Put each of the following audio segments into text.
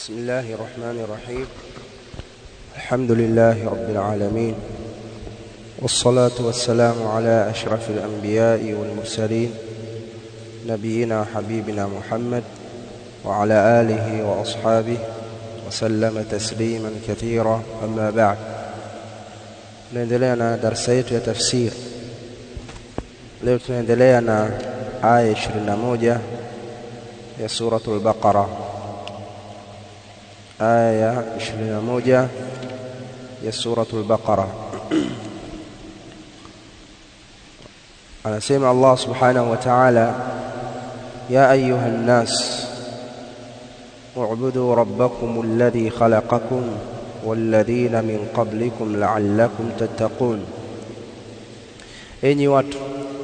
بسم الله الرحمن الرحيم. الحمد لله رب العالمين، والصلاة والسلام على أشرف الأنبياء والمرسلين نبينا حبيبنا محمد وعلى آله وأصحابه وسلم تسليما كثيرا. أما بعد، نندلينا درسيت يا تفسير. leo tunaendelea na aya 21 ya suratul Baqara. aya 21 ya suratul Baqara. anasema Allah subhanahu wa ta'ala: ya ayyuhan nas u'budu rabbakum alladhi khalaqakum walladhina min qablikum la'allakum tattaqun. enyi watu,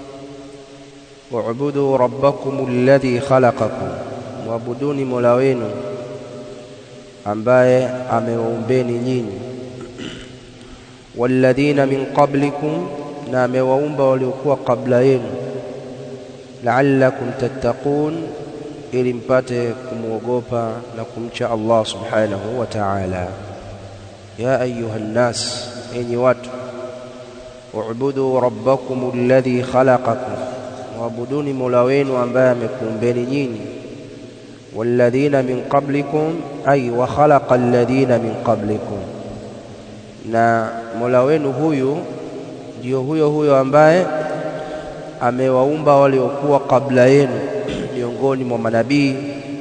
wa'budu rabbakum alladhi khalaqakum, muabuduni Mola wenu ambaye amewaumbeni nyinyi, walladhina min qablikum, na amewaumba waliokuwa kabla yenu, la'allakum tattaqun, ili mpate kumuogopa na kumcha Allah subhanahu wa ta'ala. ya ayyuhan nas, enyi watu, wa'budu rabbakum alladhi khalaqakum, muabuduni Mola wenu ambaye amekuumbeni nyinyi, walladhina min qablikum, ay wa khalaqa alladhina min qablikum, na Mola wenu huyu ndio huyo ambaye amewaumba waliokuwa kabla yenu miongoni mwa manabii,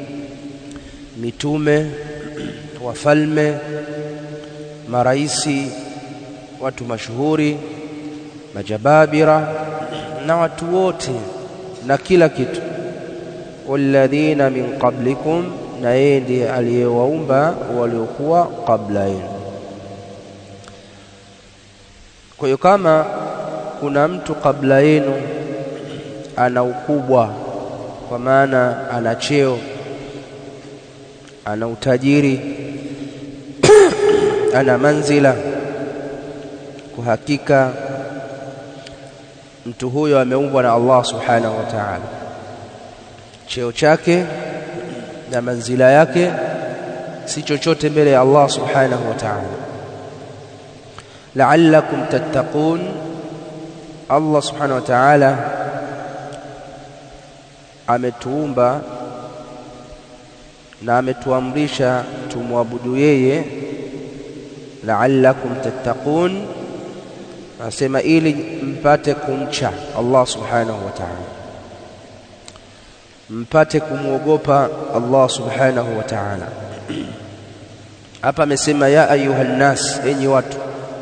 mitume, wafalme, maraisi, watu mashuhuri, majababira na watu wote na kila kitu. walladhina min qablikum, na yeye ndiye aliyewaumba waliokuwa kabla yenu. Kwa hiyo kama kuna mtu kabla yenu ana ukubwa, kwa maana ana cheo, ana utajiri, ana manzila, kwa hakika mtu huyo ameumbwa na Allah subhanahu wa ta'ala. Cheo chake na manzila yake si chochote mbele ya Allah subhanahu wa ta'ala. la'allakum tattaqun, Allah subhanahu wa ta'ala ametuumba na ametuamrisha tumwabudu yeye. la'allakum tattaqun, nasema ili mpate kumcha Allah subhanahu wa ta'ala, mpate kumuogopa Allah subhanahu wa ta'ala. Hapa amesema ya ayuhan nas, enyi watu,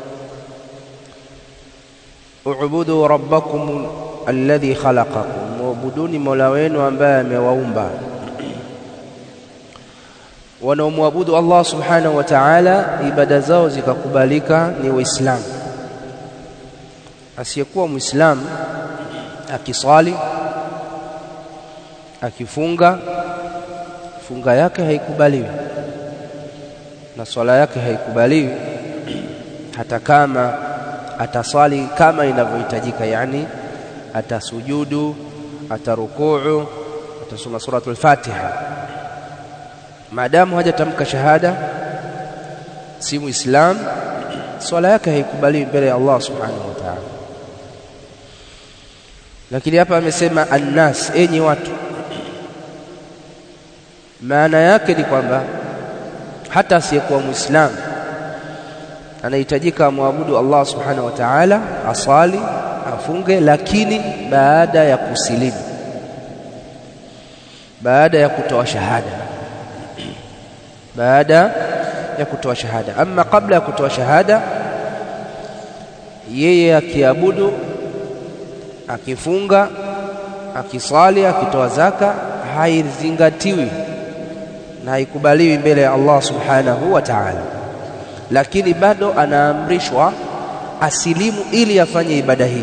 u'budu rabbakum alladhi khalaqakum, muabuduni Mola wenu ambaye amewaumba. wanaomwabudu Allah subhanahu wa ta'ala ibada zao zikakubalika ni Waislamu. asiyekuwa Muislamu akiswali, akifunga, funga yake haikubaliwi na swala yake haikubaliwi, hata kama ataswali kama inavyohitajika, yani atasujudu, atarukuu, atasoma suratul Fatiha, maadamu hajatamka shahada, si Muislam, swala yake haikubaliwi mbele ya Allah subhanahu wa ta'ala. Lakini hapa amesema annas, enyi watu, maana yake ni kwamba hata asiyekuwa Muislam anahitajika muabudu Allah subhanahu wa ta'ala, asali, afunge, lakini baada ya kusilimu, baada ya kutoa shahada, baada ya kutoa shahada. Ama kabla ya kutoa shahada, yeye akiabudu, akifunga, akisali, akitoa zaka, haizingatiwi na haikubaliwi mbele ya Allah subhanahu wa ta'ala, lakini bado anaamrishwa asilimu ili afanye ibada hii.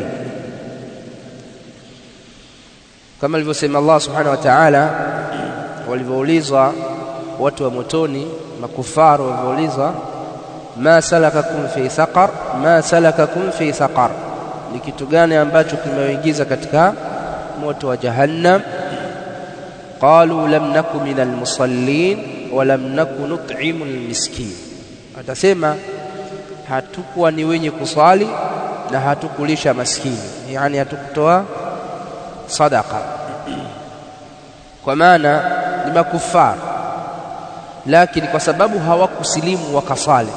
Kama alivyosema Allah subhanahu wa ta'ala, walivyoulizwa watu wa motoni, makufaru walivyoulizwa, ma salakakum fi saqar, ma salakakum fi saqar, ni kitu gani ambacho kimewaingiza katika moto wa jahannam? qalu lam naku minal musallin, wa lam nakun nut'imul miskin. Atasema hatukuwa ni wenye kusali na hatukulisha maskini, yani hatukutoa sadaqa. Kwa maana ni makufar, lakini kwa sababu hawakusilimu wakasali,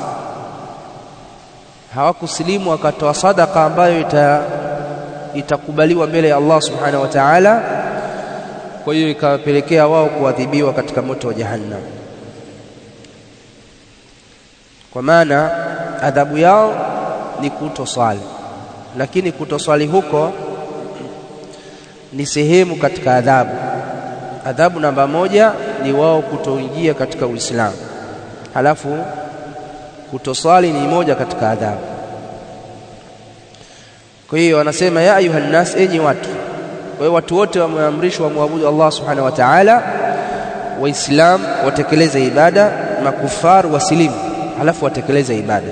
hawakusilimu wakatoa sadaqa ambayo itakubaliwa mbele ya Allah subhanahu wa ta'ala, kwa hiyo ikawapelekea wao kuadhibiwa katika moto wa jahannam. Kwa maana adhabu yao ni kutoswali, lakini kutoswali huko ni sehemu katika adhabu. Adhabu namba moja ni wao kutoingia katika Uislamu, halafu kutoswali ni moja katika adhabu. Kwa hiyo wanasema ya ayuhan nas, enyi watu. Kwa hiyo watu wote wameamrishwa wamwabudu Allah subhanahu wa ta'ala, Waislamu watekeleze ibada, makufar wasilimu halafu watekeleze ibada.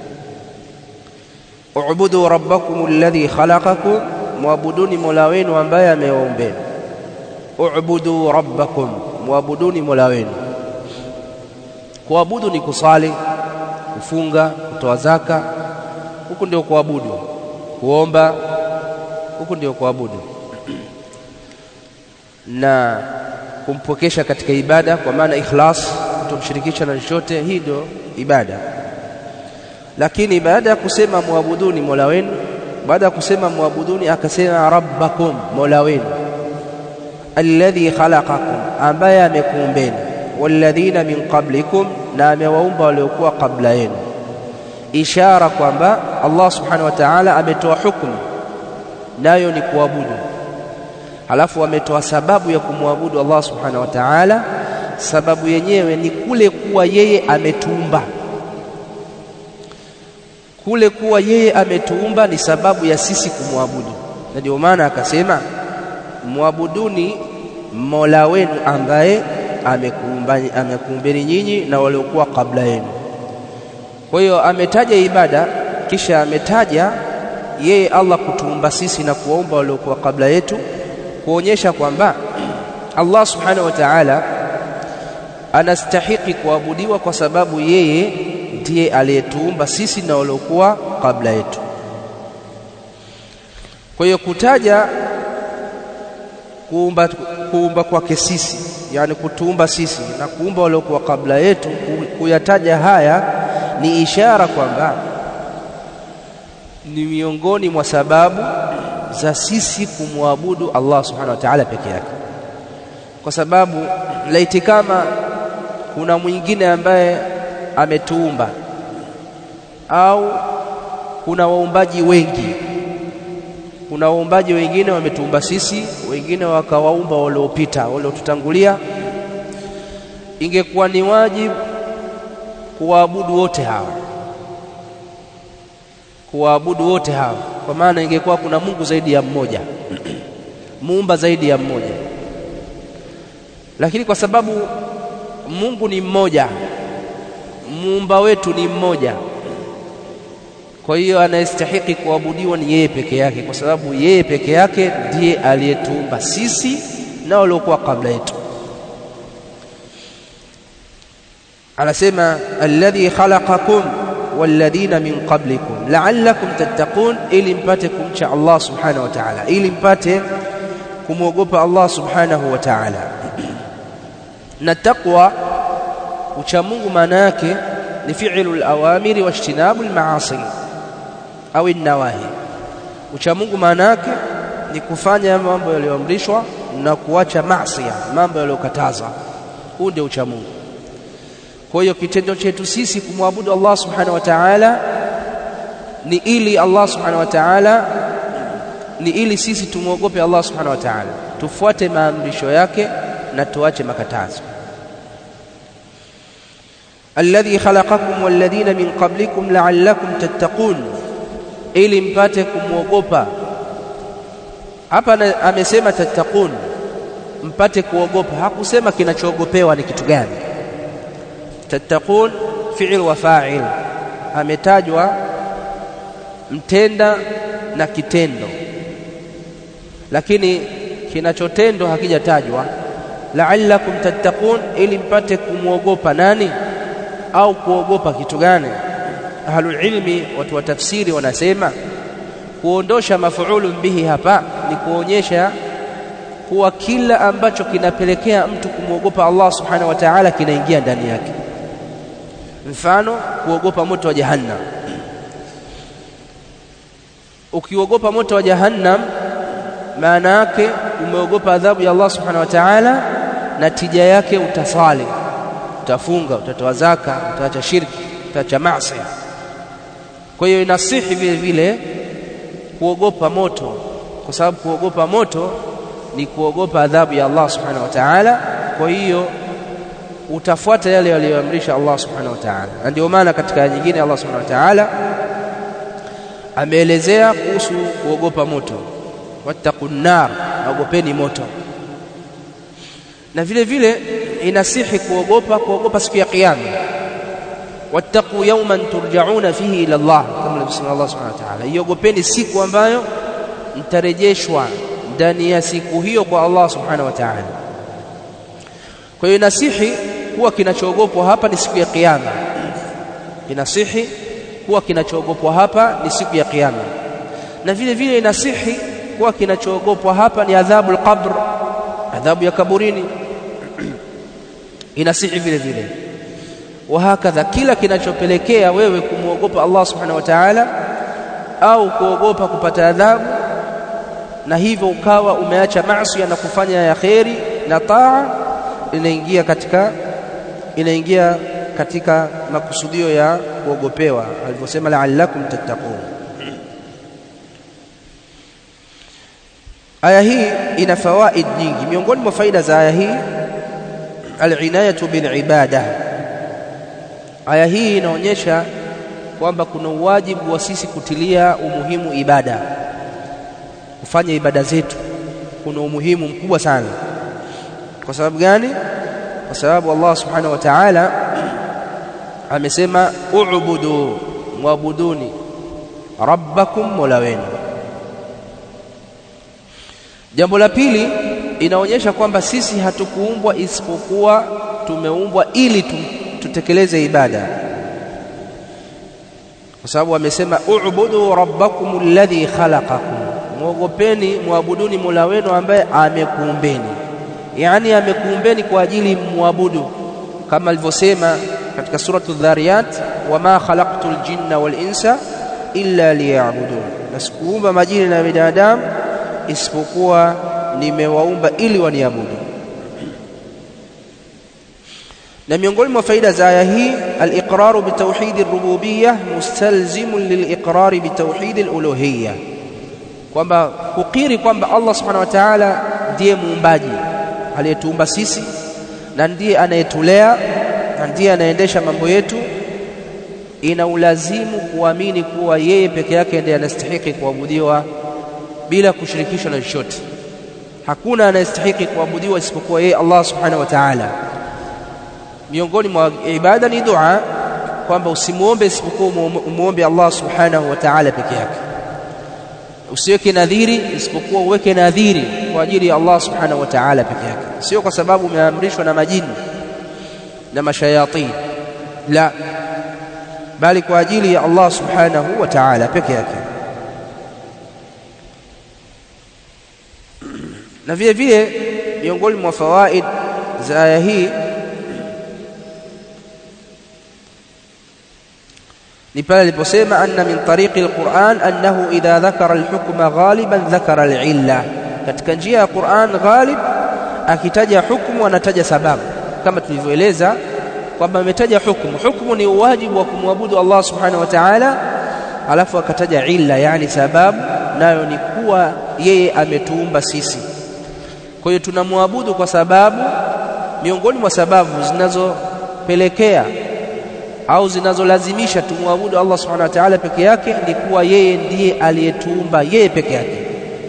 U'budu rabbakum alladhi khalaqakum, muabuduni mola wenu ambaye amewaumbeni. U'budu rabbakum, muabuduni mola wenu. Kuabudu ni kusali, kufunga, kutoa zaka, huko ndio kuabudu. Kuomba, huko ndio kuabudu. Na kumpokesha katika ibada kwa maana ikhlas, kutomshirikisha na chochote, hii ndio ibada. Lakini baada ya kusema muabuduni mola wenu, baada ya kusema muabuduni akasema rabbakum, mola wenu, alladhi khalaqakum, ambaye amekuumbeni, walladhina min qablikum, na amewaumba waliokuwa kabla yenu. Ishara kwamba Allah subhanahu wa ta'ala ametoa hukumu, nayo ni kuabudu. Halafu ametoa sababu ya kumwabudu Allah subhanahu wa ta'ala. Sababu yenyewe ni kule kuwa yeye ametuumba. Kule kuwa yeye ametuumba ni sababu ya sisi kumwabudu. Na ndio maana akasema muabuduni mola wenu ambaye amekuumbeni nyinyi na waliokuwa kabla yenu. Kwa hiyo ametaja ibada, kisha ametaja yeye Allah kutuumba sisi na kuwaumba waliokuwa kabla yetu, kuonyesha kwamba Allah subhanahu wa ta'ala anastahiki kuabudiwa kwa sababu yeye ndiye aliyetuumba sisi na waliokuwa kabla yetu. Kwa hiyo kutaja kuumba kwake sisi, yani kutuumba sisi na kuumba waliokuwa kabla yetu, kuyataja haya ni ishara kwamba ni miongoni mwa sababu za sisi kumwabudu Allah subhanahu wa ta'ala peke yake. Kwa sababu laiti kama kuna mwingine ambaye ametuumba au kuna waumbaji wengi, kuna waumbaji wengine wametuumba sisi, wengine wakawaumba waliopita, waliotutangulia, ingekuwa ni wajibu kuwaabudu wote hawa, kuwaabudu wote hawa, kwa maana ingekuwa kuna Mungu zaidi ya mmoja muumba zaidi ya mmoja. Lakini kwa sababu Mungu ni mmoja, muumba wetu ni mmoja, kwa hiyo anayestahili kuabudiwa ni yeye peke yake, kwa sababu yeye peke yake ndiye aliyetuumba sisi na waliokuwa kabla yetu. Anasema alladhi khalaqakum walladhina min qablikum la'allakum tattaqun, ili mpate kumcha Allah subhanahu wa ta'ala, ili mpate kumwogopa Allah subhanahu wa ta'ala. Na taqwa, ucha Mungu maana yake ni fi'lul awamiri wa ijtinabul ma'asi au an-nawahi. Ucha Mungu maana yake ni kufanya mambo yaliyoamrishwa na kuacha maasi, mambo yaliyokatazwa. Huu ndio ucha Mungu. Kwa hiyo kitendo chetu sisi kumwabudu Allah subhanahu wa ta'ala ni ili Allah subhanahu wa ta'ala, ni ili sisi tumuogope Allah subhanahu wa ta'ala, tufuate maamrisho yake na tuache makatazo. Alladhi khalaqakum walladhina min qablikum la'allakum tattaqun, ili mpate kumuogopa. Hapa amesema tattaqun, mpate kuogopa, hakusema kinachoogopewa ni kitu gani. Tattaqun fi'il wa fa'il, ametajwa mtenda na kitendo, lakini kinachotendo hakijatajwa. la'allakum tattaqun, ili mpate kumuogopa nani au kuogopa kitu gani? Ahlul ilmi, watu wa tafsiri, wanasema kuondosha mafuulu bihi hapa ni kuonyesha kuwa kila ambacho kinapelekea mtu kumuogopa Allah subhanahu wa ta'ala kinaingia ndani yake. Mfano, kuogopa moto wa jahannam. Ukiogopa moto wa jahannam, maana yake umeogopa adhabu ya Allah subhanahu wa ta'ala, na tija yake utasali, utafunga, utatoa zaka, utaacha shirki, utaacha maasi. Kwa hiyo inasihi vile vile kuogopa moto, kwa sababu kuogopa moto ni kuogopa adhabu ya Allah subhanahu wa ta'ala. Kwa hiyo utafuata yale aliyoamrisha Allah subhanahu wa ta'ala. Ndio maana katika aya nyingine Allah subhanahu wa ta'ala ameelezea kuhusu kuogopa moto, wattaqun nar, ogopeni moto. Na vile vile inasihi kuogopa siku ya kiyama, wattaqu yawman turja'una fihi ila Allah, kama alivyosema Allah subhanahu wa ta'ala, iogopeni siku ambayo mtarejeshwa ndani ya siku hiyo kwa Allah subhanahu wa ta'ala. Kwa hiyo inasihi kuwa kinachoogopwa hapa ni siku ya kiyama. Inasihi kuwa kinachoogopwa hapa ni siku ya kiyama. Na vile vile inasihi kuwa kinachoogopwa hapa ni adhabul qabr, adhabu ya kaburini. Inasihi vile vile. Wahakadha, kila kinachopelekea wewe kumuogopa Allah subhanahu wa ta'ala au kuogopa kupata adhabu, na hivyo ukawa umeacha maasi na kufanya ya kheri na taa, inaingia katika makusudio ya kuogopewa, alivyosema la'allakum tattaqun. Aya hii ina fawaid nyingi. Miongoni mwa faida za aya hii, al-inayatu bil ibada. Aya hii inaonyesha kwamba kuna uwajibu wa sisi kutilia umuhimu ibada, kufanya ibada zetu kuna umuhimu mkubwa sana. Kwa sababu gani? Kwa sababu Allah subhanahu wa ta'ala amesema u'budu, muabuduni, rabbakum, mola wenu. Jambo la pili, inaonyesha kwamba sisi hatukuumbwa isipokuwa tumeumbwa ili tutekeleze ibada, kwa sababu amesema u'budu rabbakum alladhi khalaqakum, muogopeni, muabuduni mola wenu ambaye amekuumbeni. Yani amekuumbeni kwa ajili muabudu, kama alivyosema katika suratu Dhariyat, wama khalaqtul jinna wal insa illa liya'budun, nasikuumba majini na binadamu isipokuwa nimewaumba ili waniabudu. Na miongoni mwa faida za aya hii, al-iqraru bi tauhid ar-rububiyyah mustalzimun lil-iqrari bi tauhid al-uluhiyyah, kwamba kukiri kwamba Allah subhanahu wa ta'ala ndiye muumbaji aliyetuumba sisi, na ndiye anayetulea, na ndiye anaendesha mambo yetu, ina ulazimu kuamini kuwa yeye peke yake ndiye anastahili kuabudiwa bila kushirikishwa na chochote. Hakuna anayestahili kuabudiwa isipokuwa yeye Allah subhanahu wa ta'ala. Miongoni mwa ibada ni dua, kwamba usimuombe isipokuwa umuombe Allah subhanahu wa ta'ala peke yake. Usiweke nadhiri isipokuwa uweke nadhiri kwa ajili ya Allah subhanahu wa ta'ala peke yake, sio kwa sababu umeamrishwa na majini na mashayatin, la, bali kwa ajili ya Allah subhanahu wa ta'ala peke yake. Na vile vile miongoni mwa fawaid za aya hii ni pale aliposema anna min tariqi alquran annahu idha dhakara alhukma ghaliban dhakara alilla, katika njia ya Qur'an ghalib akitaja hukumu anataja sababu, kama tulivyoeleza kwamba ametaja hukumu ni wajibu wa kumwabudu Allah subhanahu wa ta'ala, alafu akataja illa, yani sababu, nayo ni kuwa yeye ametuumba sisi. Kwa hiyo tunamwabudu kwa sababu, miongoni mwa sababu zinazopelekea au zinazolazimisha tumwabudu Allah subhanahu wa ta'ala peke yake ni kuwa yeye ndiye aliyetuumba yeye peke yake,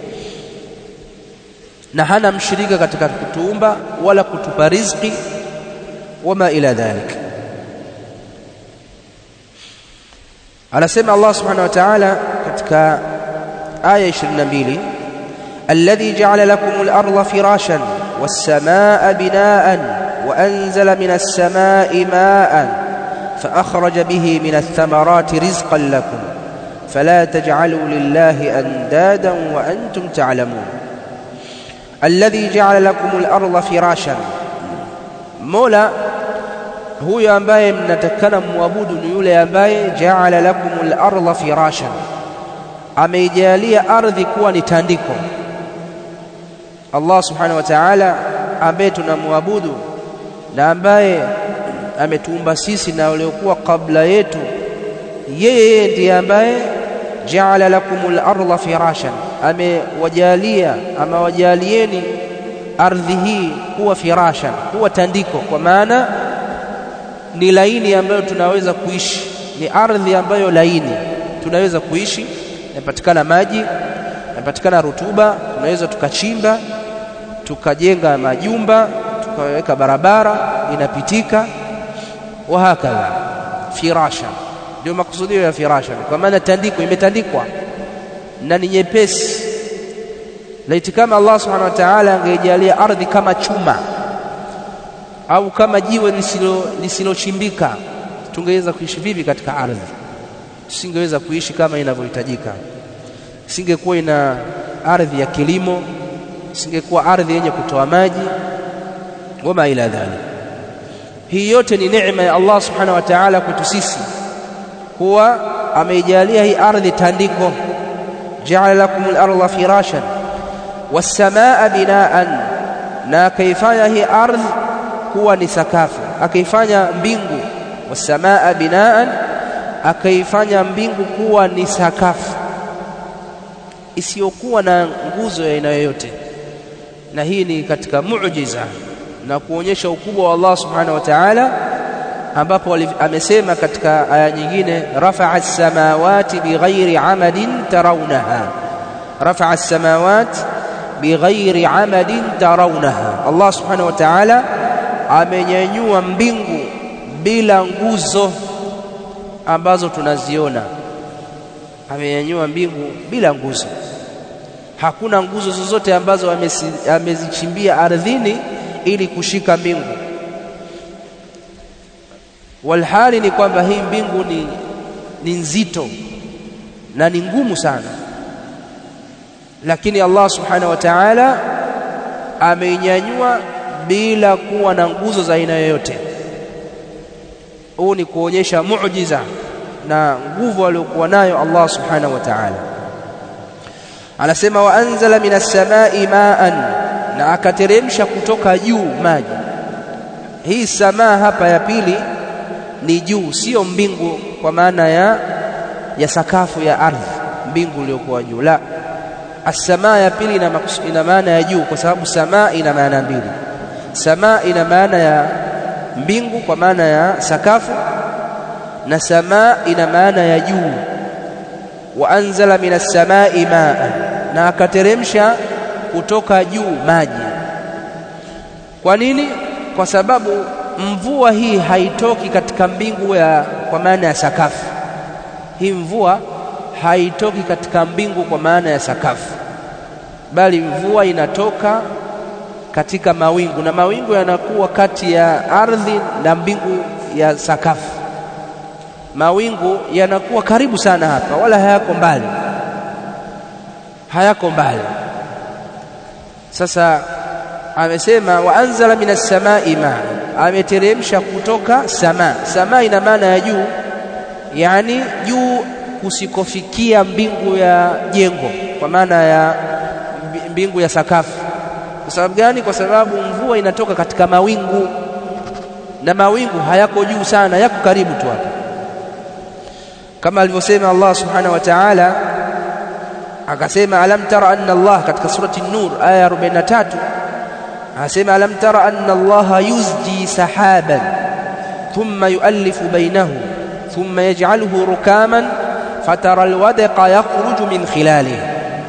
na hana mshirika katika kutuumba wala kutupa riziki wama ila dhalik. Anasema Allah subhanahu wa ta'ala katika aya 22, الذي جعل لكم الأرض فراشا والسماء بناء وأنزل من السماء ماء فأخرج به من الثمرات رزقا لكم فلا تجعلوا لله أندادا وأنتم تعلمون. الذي جعل لكم الأرض فراشا، مولا huyo ambaye mnatakana muabudu ni yule ambaye jaala lakumul ardha firashan, ameijalia ardhi kuwa ni tandiko. Allah subhanahu wa ta'ala ambaye tunamuabudu na ambaye ametuumba sisi na waliokuwa kabla yetu, yeye ndiye ambaye jaala lakumul ardha firashan, amewajalieni ardhi hii kuwa firashan, kuwa tandiko, kwa maana ni laini ambayo tunaweza kuishi, ni ardhi ambayo laini tunaweza kuishi, inapatikana maji, inapatikana rutuba, tunaweza tukachimba, tukajenga majumba, tukaweka barabara inapitika, wa hakadha. Firasha ndio makusudio ya firasha, kwa maana tandiko, imetandikwa na ni nyepesi. Laiti kama Allah subhanahu wa ta'ala angejalia ardhi kama chuma au kama jiwe lisilochimbika, tungeweza kuishi vipi katika ardhi? Tusingeweza kuishi kama inavyohitajika. Singekuwa ina ardhi ya kilimo, singekuwa ardhi yenye kutoa maji, wama ila dhalik. Hii yote ni neema ya Allah subhanahu wa ta'ala kwetu sisi, huwa ameijalia hii ardhi tandiko. Ja'ala lakumul ardha firashan was-samaa binaan, na akaifanya hii ardhi kuwa ni sakafu, akaifanya mbingu. Was-samaa binaan, akaifanya mbingu kuwa ni sakafu isiyokuwa na nguzo ya aina yoyote. Na hii ni katika muujiza na kuonyesha ukubwa wa Allah subhanahu wa ta'ala, ambapo amesema katika aya nyingine, rafa'a as-samawati bighairi 'amadin tarawnaha, rafa'a as-samawati bighairi 'amadin tarawnaha. Allah subhanahu wa ta'ala amenyanyua mbingu bila nguzo ambazo tunaziona. Amenyanyua mbingu bila nguzo, hakuna nguzo zozote ambazo amezichimbia ardhini ili kushika mbingu. Walhali ni kwamba hii mbingu ni nzito na ni ngumu sana, lakini Allah subhanahu wa ta'ala ameinyanyua bila kuwa na nguzo za aina yoyote. Huu ni kuonyesha muujiza na nguvu aliyokuwa nayo Allah subhanahu wa ta'ala. Anasema wa anzala minas samai ma'an, na akateremsha kutoka juu maji. Hii samaa hapa ya pili ni juu, sio mbingu kwa maana ya sakafu ya ardhi, mbingu iliyokuwa juu. La, as-samaa ya pili ina maana ya juu, kwa sababu samaa ina maana mbili. Samaa ina maana ya mbingu kwa maana ya sakafu, na samaa ina maana ya juu. Wa anzala minas samai ma'an, na akateremsha kutoka juu maji. Kwa nini? Kwa sababu mvua hii haitoki katika mbingu kwa maana ya sakafu. Hii mvua haitoki katika mbingu kwa maana ya sakafu, bali mvua inatoka katika mawingu, na mawingu yanakuwa kati ya ardhi na mbingu ya sakafu. Mawingu yanakuwa karibu sana hapa, wala hayako mbali. Sasa amesema wa anzala minas samai ma'an, ameteremsha kutoka samaa. Samaa ina maana ya juu, yani juu kusikofikia mbingu ya jengo, kwa maana ya mbingu ya sakafu. Kwa sababu gani? Kwa sababu mvua inatoka katika mawingu, na mawingu hayako juu sana, yako karibu tu hapa, kama alivyosema Allah subhanahu wa ta'ala. Akasema alam tara anna Allah, katika surati an-Nur aya 43, akasema alam tara anna Allah yuzji sahaban thumma yu'allifu bainahu thumma yaj'aluhu rukaman fatara alwadqa yakhruju min khilalihi.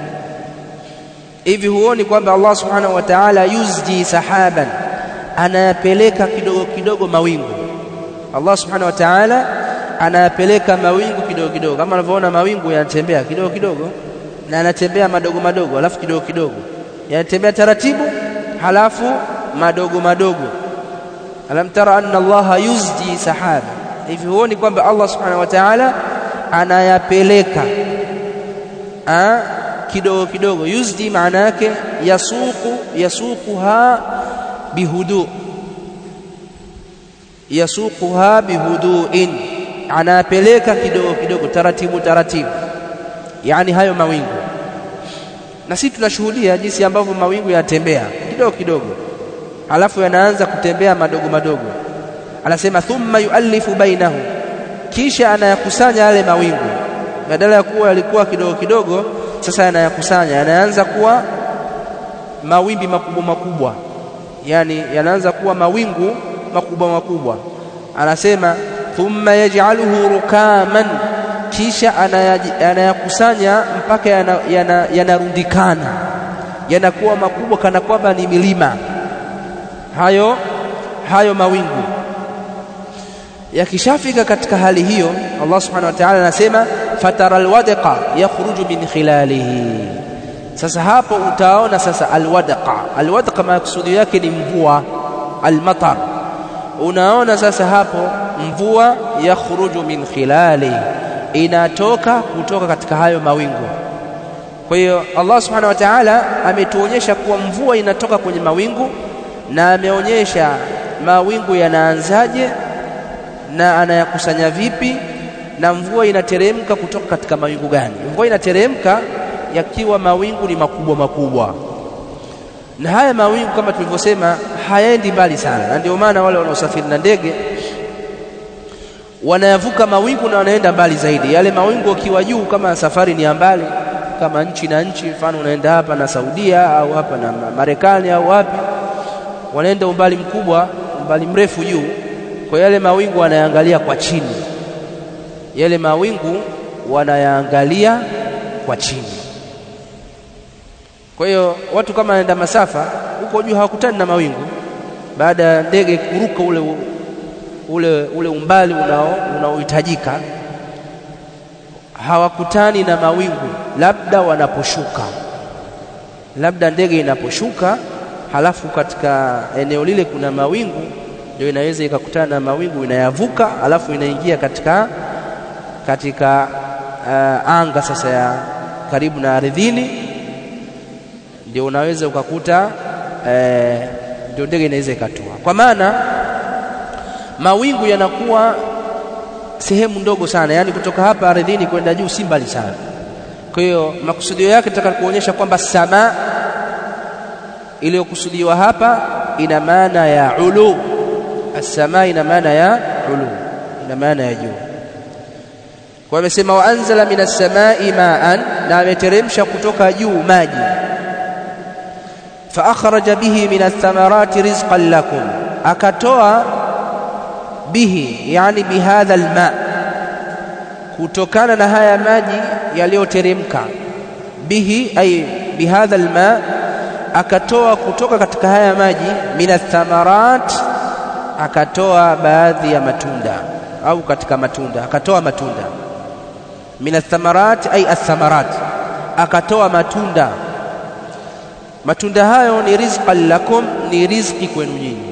Hivi huoni kwamba Allah subhanahu wa ta'ala yuzji sahaban, anayapeleka kidogo kidogo mawingu. Allah subhanahu wa ta'ala anayapeleka mawingu kidogo kidogo, kama unavyoona mawingu yanatembea kidogo kidogo, na yanatembea madogo madogo halafu kidogo kidogo, yanatembea taratibu halafu madogo madogo. Alam tara anna Allah yuzji sahaba, hivi huoni kwamba Allah subhanahu wa ta'ala anayapeleka kidogo kidogo. Yuzdi maana yake yasuquha bihudu'in, anapeleka kidogo kidogo, taratibu taratibu, yani hayo mawingu. Na sisi tunashuhudia jinsi ambavyo mawingu yanatembea kidogo kidogo alafu yanaanza kutembea madogo madogo. Anasema thumma yuallifu bainahu, kisha anayakusanya yale mawingu, badala ya kuwa yalikuwa kidogo kidogo, sasa yanayakusanya, yanaanza kuwa mawimbi makubwa makubwa, yani yanaanza kuwa mawingu makubwa makubwa. Anasema thumma yaj'aluhu rukaman, kisha anayakusanya mpaka yanarundikana, yanakuwa makubwa kana kwamba ni milima. Hayo mawingu yakishafika katika hali hiyo, Allah subhanahu wa ta'ala anasema fataral wadqa yakhruju min khilalihi. Sasa hapo utaona sasa alwadqa maksudi yake ni mvua, almatar. Unaona sasa hapo mvua yakhruju min khilalihi, inatoka kutoka katika hayo mawingu. Kwa hiyo Allah subhanahu wa ta'ala ametuonyesha kuwa mvua inatoka kwenye mawingu, na ameonyesha mawingu yanaanzaje na anayakusanya vipi, na mvua inateremka kutoka katika mawingu gani. Mvua inateremka yakiwa mawingu ni makubwa makubwa, na haya mawingu kama tulivyosema hayaendi mbali sana, na ndio maana wale wanaosafiri na ndege wanayavuka mawingu na wanaenda mbali zaidi. Yale mawingu wakiwa juu, kama safari ni mbali, kama nchi na nchi, mfano unaenda hapa na Saudia au hapa na Marekani au wapi, wanaenda umbali mkubwa, umbali mrefu juu. Kwa yale mawingu wanayaangalia kwa chini, yale mawingu wanayaangalia kwa chini. Kwa hiyo watu kama wanaenda masafa huko juu hawakutani na mawingu, baada ya ndege kuruka ule umbali unaohitajika, hawakutani na mawingu, labda wanaposhuka, labda ndege inaposhuka halafu katika eneo lile kuna mawingu, ndio inaweza ikakutana na mawingu, inayavuka halafu inaingia katika anga sasa ya karibu na ardhini, ndio unaweza ukakuta ndio ndege inaweza ikatua. Kwa maana mawingu yanakuwa sehemu ndogo sana, yani kutoka hapa ardhini kwenda juu si mbali sana. Kwa hiyo makusudio yake nataka kuonyesha kwamba sama iliyokusudiwa hapa ina maana ya ulu. As-samaa ina maana ya ulu, ina maana ya juu. Kwa amesema wa anzala minas samai ma'an, na ameteremsha kutoka juu maji. Fa akhraja bihi minas thamarati rizqan lakum, akatoa bihi, yani bihadha alma, kutokana na haya maji yaliyoteremka. Bihi ay bihadha alma, akatoa kutoka katika haya maji minas thamarat, akatoa baadhi ya matunda, au katika matunda akatoa matunda. Minas thamarat ay athamarat, akatoa matunda. Matunda hayo ni rizqan lakum, ni riziki kwenu nyinyi.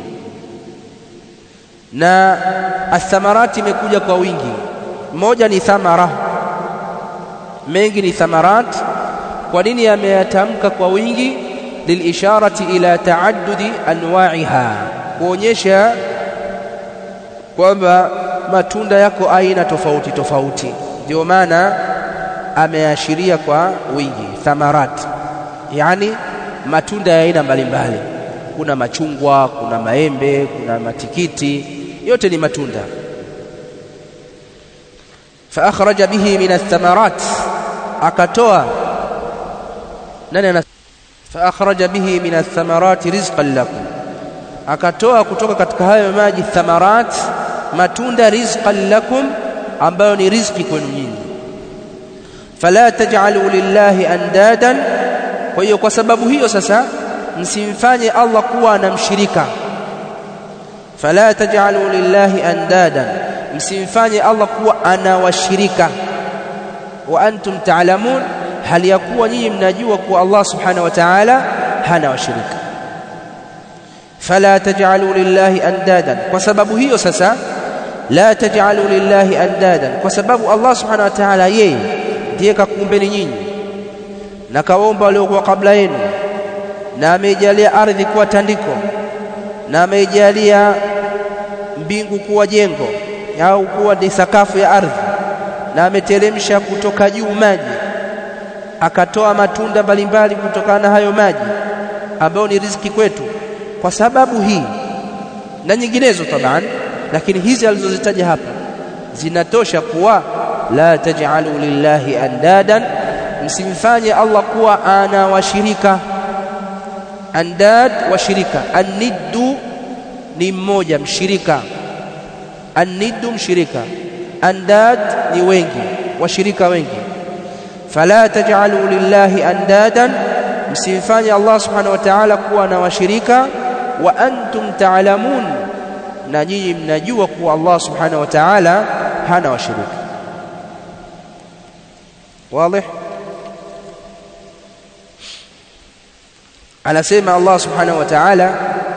Na athamarati imekuja kwa wingi, moja ni thamara, mengi ni thamarat. Kwa nini ameyatamka kwa wingi? Lilisharati ila taaddudi anwa'iha, kuonyesha kwamba matunda yako aina tofauti tofauti, ndio maana ameashiria kwa wingi thamarat, yani matunda ya aina mbalimbali. Kuna machungwa, kuna maembe, kuna matikiti, yote ni matunda. Fa akhraja bihi min athamarat, akatoa fa akhraja bihi min athamarati rizqan lakum, akatoa kutoka katika hayo maji thamarat, matunda, rizqan lakum, ambayo ni riziki kwenu nyinyi. Fala taj'alu lillahi andadan, kwa hiyo kwa sababu hiyo sasa msimfanye Allah kuwa anamshirika. Fala taj'alu lillahi andadan, msimfanye Allah kuwa anawashirika. Wa antum ta'lamun, hali ya kuwa nyinyi mnajua kuwa Allah subhanahu wa ta'ala hana washirika. Fala taj'alu lillahi andadan, kwa sababu hiyo sasa la taj'alu lillahi andadan, kwa sababu Allah subhanahu wa ta'ala yeye ndiye kakuumbeni nyinyi na kaomba waliokuwa kabla yenu, na amejalia ardhi kuwa tandiko, na amejalia mbingu kuwa jengo au kuwa ni sakafu ya ardhi, na ameteremsha kutoka juu maji, akatoa matunda mbalimbali kutokana na hayo maji ambayo ni riziki kwetu. Kwa sababu hii na nyinginezo taban, lakini hizi alizozitaja hapa zinatosha kuwa la taj'alu lillahi andadan, msimfanye Allah kuwa ana washirika. Andad washirika, anniddu ni mmoja, mshirika. Anniddu mshirika, andad ni wengi, washirika wengi. Fala taj'alu lillahi andadan, msimfanye Allah subhanahu wa ta'ala kuwa na washirika. Wa antum ta'lamun, na nyinyi mnajua kuwa Allah subhanahu wa ta'ala hana washirika. Wazi? Anasema Allah subhanahu wa ta'ala,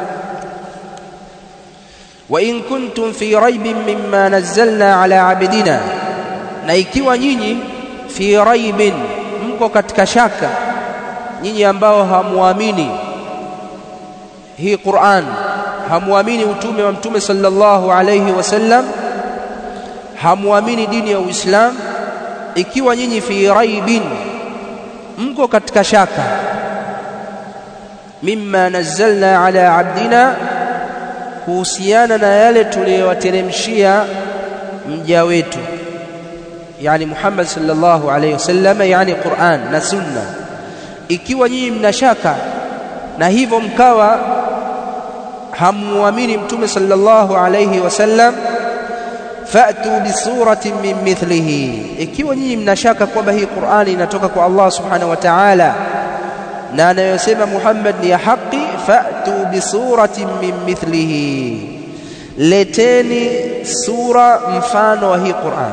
wa in kuntum fi raibin mimma nazzalna ala abdina, na ikiwa nyinyi fi raibin, mko katika shaka, nyinyi ambao hamuamini hii Qur'an, hamuamini utume wa Mtume sallallahu alayhi wasallam, hamuamini dini ya Uislamu, ikiwa nyinyi fi raibin, mko katika shaka, mimma nazzalna ala abdina, kuhusiana na yale tuliyowateremshia mja wetu, yani Muhammad sallallahu alayhi wasallam, yani Qur'an na sunna. Ikiwa nyinyi mna shaka na hivyo mkawa hamuamini Mtume sallallahu alayhi wasallam, fa'tu bi suratin min mithlihi, ikiwa nyinyi mna shaka kwamba hii Qur'ani inatoka kwa Allah subhanahu wa ta'ala na anayosema Muhammad ni ya haki, fa'tu bi suratin min mithlihi, leteni sura mfano wa hii Qur'an.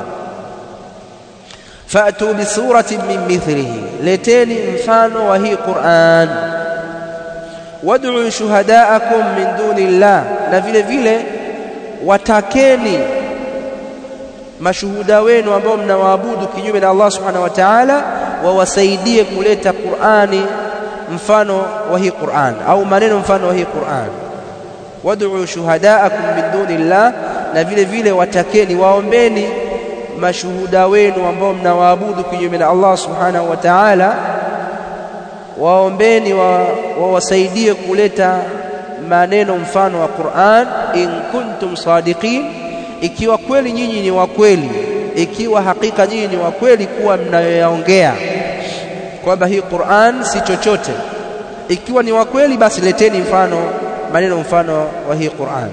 Fa'tu bi suratin min mithlihi, leteni mfano wa hii Qur'an. Wad'u shuhadaakum min dunillah, na vile vile watakeni mashuhuda wenu ambao mnawaabudu kinyume na Allah subhanahu wa ta'ala, wawasaidie kuleta Qur'ani mfano wa hii Qur'an, au maneno mfano wa hii Qur'an. Wad'u shuhadaakum min dunillah, na vile vile watakeni, waombeni mashuhuda wenu ambao mnawaabudu kinyume na Allah subhanahu wa ta'ala, waombeni wawasaidie kuleta maneno mfano wa Qur'an. In kuntum sadiqin, ikiwa kweli nyinyi ni wa kweli, ikiwa hakika nyinyi ni wa kweli kuwa mnayoyaongea kwamba hii Qur'an si chochote, ikiwa ni wa kweli, basi leteni mfano, maneno mfano wa hii Qur'an.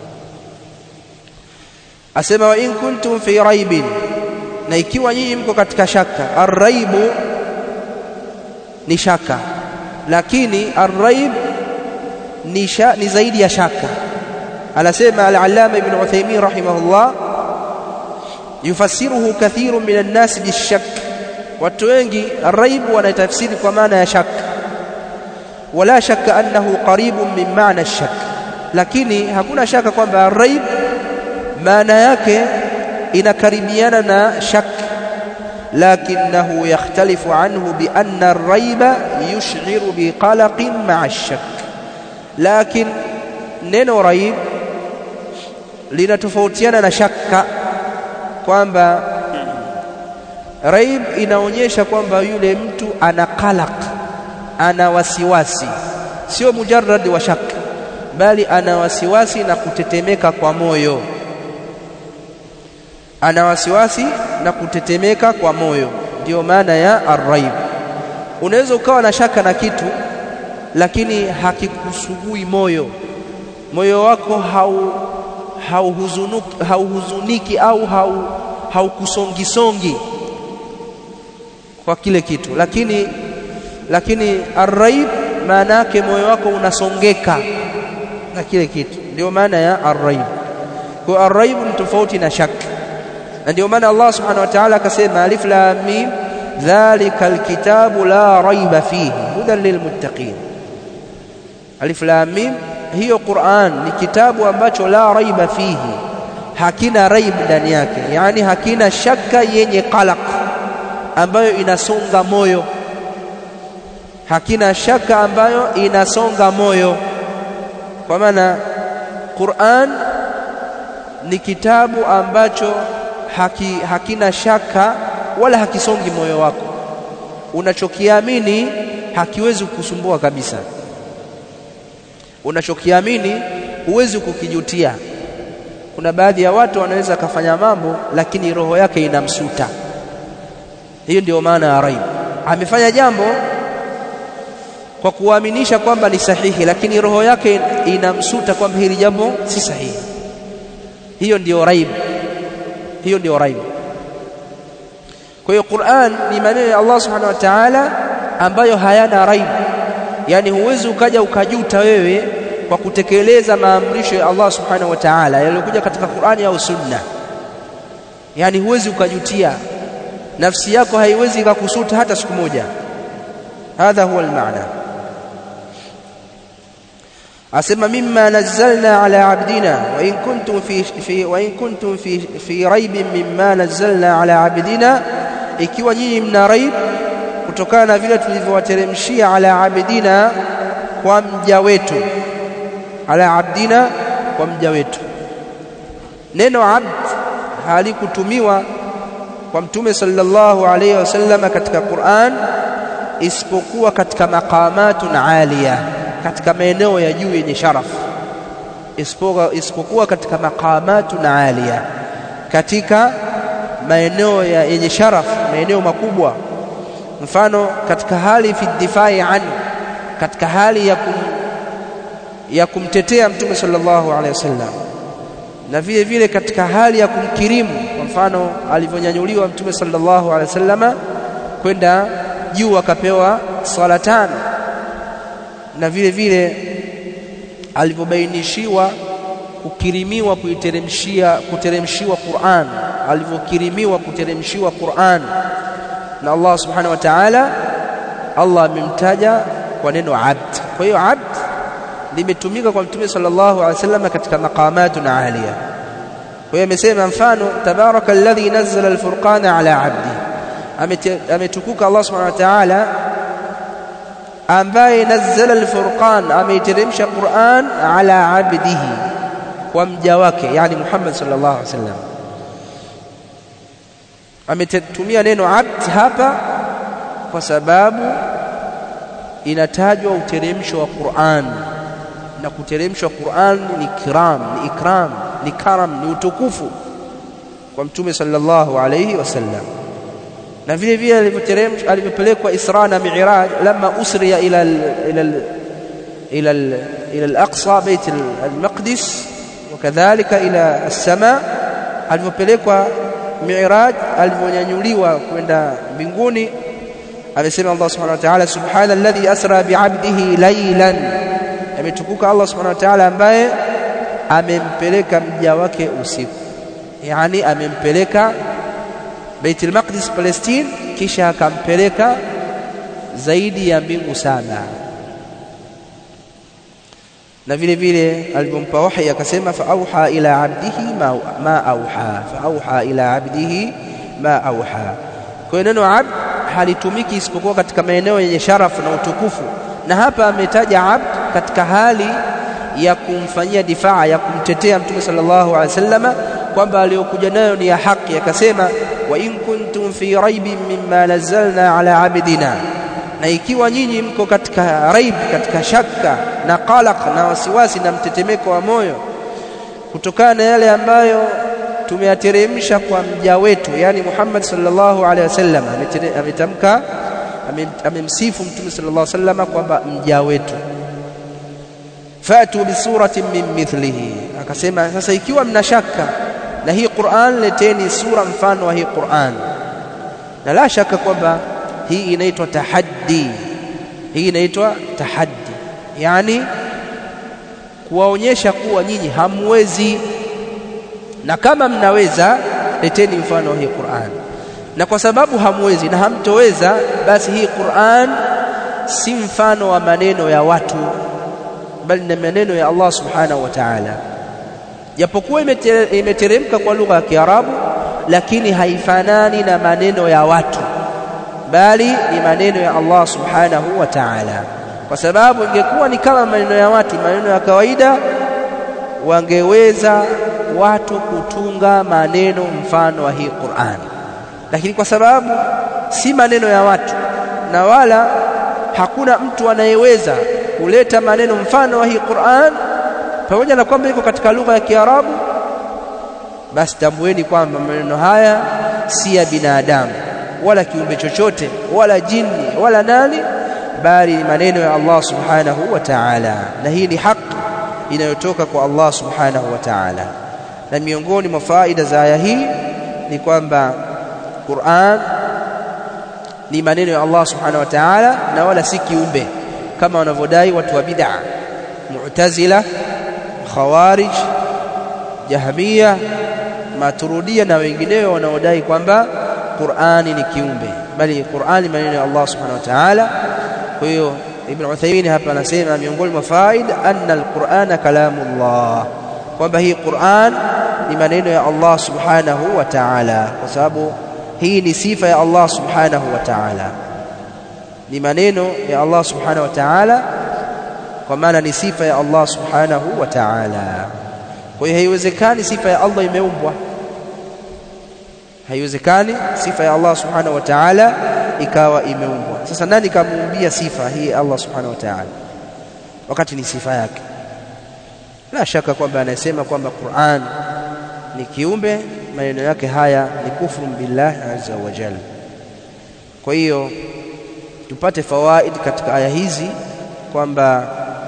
Asema wa in kuntum fi raibin, na ikiwa nyinyi mko katika shaka. Ar-raibu ni shaka, lakini ar-raib ni zaidi ya shaka. Anasema al-Allama Ibn Uthaymeen rahimahullah, yufassiruhu kathirun min an-nas bish-shak, watu wengi ar-raib wanatafsiri kwa maana ya shaka. Wala shakka annahu qaribun min ma'na ash-shak, lakini hakuna shaka kwamba ar-raib maana yake inakaribiana na shak, lakinahu yakhtalifu anhu bi anna ar-raiba yushghiru bi qalaqin ma'a ash-shak. Lakin neno raib linatofautiana na shaka, kwamba raib inaonyesha kwamba yule mtu ana qalaq, ana wasiwasi, sio mujarrad wa shaka, bali ana wasiwasi na kutetemeka kwa moyo, ana wasiwasi na kutetemeka kwa moyo, ndio maana ya ar-raib. Unaweza ukawa na shaka na kitu lakini hakikusugui moyo wako hauhuzuniki au haukusongisongi kwa kile kitu, lakini ar-raib maana yake moyo wako unasongeka na kile kitu, ndio maana ya ar-raib. Kwa ar-raib ni tofauti na shaka, na ndio maana Allah subhanahu wa ta'ala akasema alif lam mim dhalikal kitabu la raiba fihi hudan lilmuttaqin. Alif lam mim, hiyo Qur'an ni kitabu ambacho la raiba fihi, hakina raib ndani yake, yani hakina shaka yenye qalaq ambayo inasonga moyo, hakina shaka ambayo inasonga moyo. Kwa maana Qur'an ni kitabu ambacho hakina shaka wala hakisongi moyo wako. Unachokiamini hakiwezi kukusumbua kabisa. Unachokiamini huwezi kukijutia. Kuna baadhi ya watu wanaweza kufanya mambo lakini roho yake inamsuta. Hiyo ndio maana ya raib. Amefanya jambo kwa kuaminisha kwamba ni sahihi, lakini roho yake inamsuta kwamba hili jambo si sahihi. Hiyo ndio raib. Hiyo ndio raib. Kwa hiyo Qur'an ni maneno ya Allah Subhanahu wa Ta'ala ambayo hayana raib. Yani huwezi ukaja ukajuta wewe kwa kutekeleza maamrisho ya Allah Subhanahu wa Ta'ala yaliyokuja katika Qur'ani au Sunna. Yani huwezi ukajutia. Nafsi yako haiwezi ikakusuta hata siku moja. Hadha huwa al-maana. Asema mimma nazzalna ala abdina wa in kuntum fi raibin mimma nazzalna ala abdina, ikiwa nyinyi mna raib kutokana na vile tulivyowateremshia ala abdina, kwa mja wetu. Ala abdina, kwa mja wetu. Neno abd halikutumiwa kwa Mtume sallallahu alayhi wasallam katika Qur'an isipokuwa katika maqamatun aliyah, katika maeneo ya juu yenye sharaf, isipokuwa katika maqamatun aliyah, katika maeneo yenye sharaf, maeneo makubwa. Mfano katika hali fi difai an, katika hali ya kumtetea Mtume sallallahu alaihi wasallam, na vile vile katika hali ya kumkirimu. Kwa mfano alivyonyanyuliwa Mtume sallallahu alaihi wasallam kwenda juu akapewa swala tano, na vile vile alivyobainishiwa kukirimiwa kuteremshiwa Qur'an, alivyokirimiwa kuteremshiwa Qur'an na Allah Subhanahu wa Ta'ala. Allah amemtaja kwa neno abd. Kwa hiyo abd limetumika kwa Mtume sallallahu alaihi wasallam katika maqamatun aliyah. Kwa hiyo amesema mfano tabarakalladhi nazzala al-furqana ala abdi, ametukuka Allah Subhanahu wa Ta'ala ambaye nazzala al-furqan, ameiteremsha Qur'an ala abdihi, kwa mja wake, yani Muhammad sallallahu alaihi wasallam. Ametumia neno abd hapa kwa sababu inatajwa uteremsho wa Qur'an, na kuteremshwa Qur'an ni ikram, ni karam, ni utukufu kwa Mtume sallallahu alayhi wasallam. Na vile vile alivyopelekwa Isra na Mi'raj, lama usriya ila al-Aqsa Bait al-Maqdis, wakadhalika ila as-sama, alivyopelekwa Mi'raj, alivyonyanyuliwa kwenda mbinguni, alisema Allah Subhanahu wa Ta'ala subhanalladhi asra bi'abdihi laylan, ametukuka Allah Subhanahu wa Ta'ala ambaye amempeleka mja wake usiku, yani amempeleka Bait al-Maqdis Palestine, kisha akampeleka zaidi ya mbingu 7. Na vile vile alipompa wahi akasema fa auha ila abdihi ma auha, fa auha ila abdihi ma auha. Kwa neno abd halitumiki isipokuwa katika maeneo yenye sharafu na utukufu, na hapa ametaja abd katika hali ya kumfanyia difaa, ya kumtetea Mtume sallallahu alaihi wasallam kwamba aliyokuja nayo ni ya haki. Akasema wa in kuntum fi raibin mimma nazzalna ala abdina, na ikiwa nyinyi mko katika raib, katika shaka na qalaq na wasiwasi na mtetemeko wa moyo kutokana na yale ambayo tumeyateremsha kwa mja wetu, yani Muhammad sallallahu alaihi wasallam, ametamka, amemsifu Mtume sallallahu alaihi wasallam kwamba mja wetu. Fatu bi suratin min mithlihi, akasema sasa ikiwa mna shaka na hii Qur'an, leteni sura mfano wa hii Qur'an. Na la shaka kwamba hii inaitwa tahaddi, hii inaitwa tahaddi, yani kuwaonyesha kuwa nyinyi hamwezi, na kama mnaweza leteni mfano wa hii Qur'an. Na kwa sababu hamwezi na hamtoweza, basi hii Qur'an si mfano wa maneno ya watu, bali ni maneno ya Allah subhanahu wa ta'ala. Japokuwa imeteremka kwa lugha ya Kiarabu, lakini haifanani na maneno ya watu, bali ni maneno ya Allah subhanahu wa ta'ala. Kwa sababu ingekuwa ni kama maneno ya watu, maneno ya kawaida, wangeweza watu kutunga maneno mfano wa hii Qur'an. Lakini kwa sababu si maneno ya watu na wala hakuna mtu anayeweza kuleta maneno mfano wa hii Qur'an, pamoja na kwamba iko katika lugha ya Kiarabu, basi tambueni kwamba maneno haya si ya binadamu wala kiumbe chochote wala jini wala nani, bali maneno ya Allah subhanahu wa ta'ala. Na hii ni haki inayotoka kwa Allah subhanahu wa ta'ala. Na miongoni mwa faida za aya hii ni kwamba Qur'an ni maneno ya Allah subhanahu wa ta'ala na wala si kiumbe kama wanavyodai watu wa bid'a, Mu'tazila, Khawarij, Jahmiya, Maturidiyya na wengineo wanaodai kwamba Qur'ani ni kiumbe, bali Qur'ani maneno ya Allah subhanahu wa ta'ala. Kwa hiyo Ibn Uthaymeen hapa anasema miongoni mwa faida anna al-Qur'ana kalamullah, kwamba hii Qur'an ni maneno ya Allah subhanahu wa ta'ala, kwa sababu hii ni sifa ya Allah subhanahu wa ta'ala, ni maneno ya Allah subhanahu wa ta'ala, kwa maana ni sifa ya Allah subhanahu wa ta'ala. Kwa hiyo haiwezekani sifa ya Allah imeumbwa, haiwezekani sifa ya Allah subhanahu wa ta'ala ikawa imeumbwa. Sasa nani kamuumbia sifa hii Allah subhanahu wa ta'ala wakati ni sifa yake? La shaka kwamba anasema kwamba Qur'an ni kiumbe, maneno yake haya ni kufru billah azza wa jalla. Kwa hiyo tupate fawaid katika aya hizi kwamba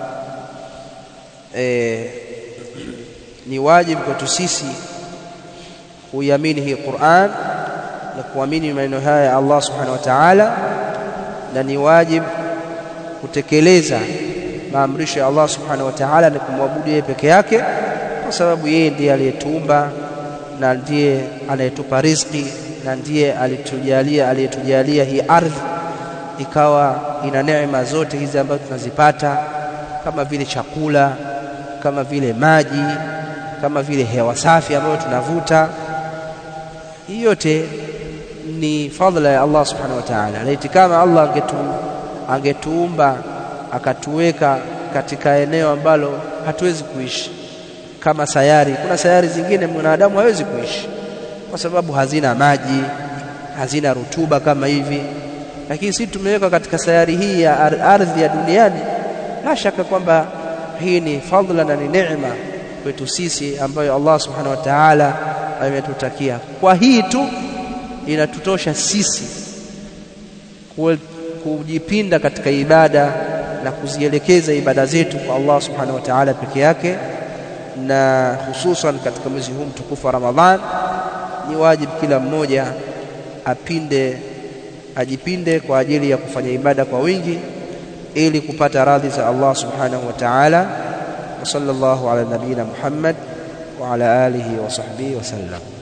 ni wajibu kwetu sisi kuiamini hii Qur'an na kuamini maneno haya ya Allah subhanahu wa ta'ala, na ni wajibu kutekeleza maamrisho ya Allah subhanahu wa ta'ala na kumwabudu yeye peke yake, kwa sababu yeye ndiye aliyetuumba na ndiye anayetupa riziki na ndiye aliyetujalia hii ardhi ikawa ina neema zote hizi ambazo tunazipata, kama vile chakula, kama vile maji, kama vile hewa safi ambayo tunavuta. Hii yote ni fadhila ya Allah subhanahu wa ta'ala. Laiti kama Allah angetuumba akatuweka katika eneo ambalo hatuwezi kuishi, kama sayari, kuna sayari zingine mwanadamu hawezi kuishi kwa sababu hazina maji, hazina rutuba kama hivi, lakini sisi tumeweka katika sayari hii ya ardhi ya duniani. La shaka kwamba hii ni fadhila na ni neema kwetu sisi ambayo Allah subhanahu wa ta'ala ametutakia. Kwa hii tu inatutosha sisi kujipinda katika ibada na kuzielekeza ibada zetu kwa Allah subhanahu wa ta'ala peke yake, na hususan katika mwezi huu mtukufu wa Ramadhan ni wajibu kila mmoja ajipinde kwa ajili ya kufanya ibada kwa wingi ili kupata radhi za Allah subhanahu wa ta'ala. Wa sallallahu ala nabiyina Muhammad wa ala alihi wa sahbihi wa sallam.